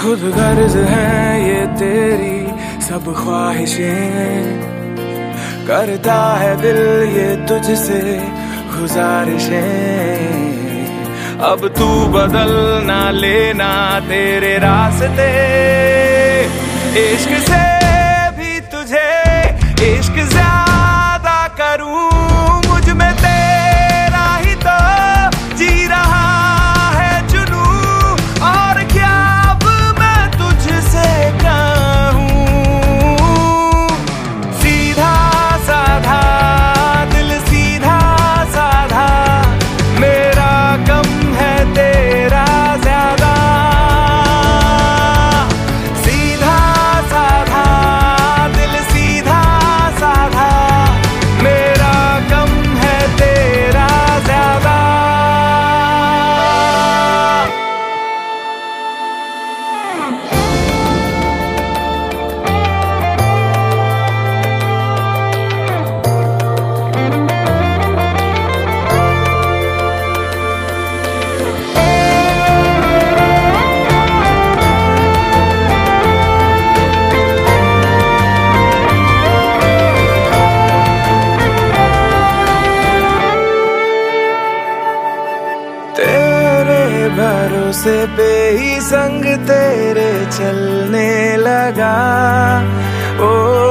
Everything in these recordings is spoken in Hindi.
खुद गर्ज है ये तेरी सब ख्वाहिशें, करता है दिल ये तुझसे गुजारिशें। अब तू बदल ना लेना तेरे रास्ते, इश्क से भी तुझे इश्क ज्यादा करूं, मुझ में तेरा ही तो जी रहा है जुनू, और क्या अब मैं तुझसे कहूं। सीधा साधा दिल सीधा साधा, मेरा कम है तेरा ज्यादा। सीधा साधा दिल सीधा साधा, मेरा कम है तेरा ज्यादा। तेरे भरोसे पे ही संग तेरे चलने लगा, ओ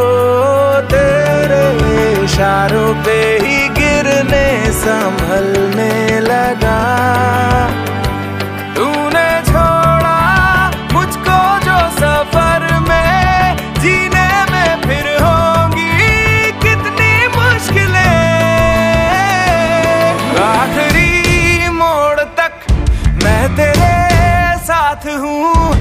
तेरे इशारों पे ही गिरने संभलने लगा। तूने छोड़ा मुझको जो सफर में, जीने में फिर होंगी कितनी मुश्किलें। आखिरी मोड़ तक मैं तेरे साथ हूँ,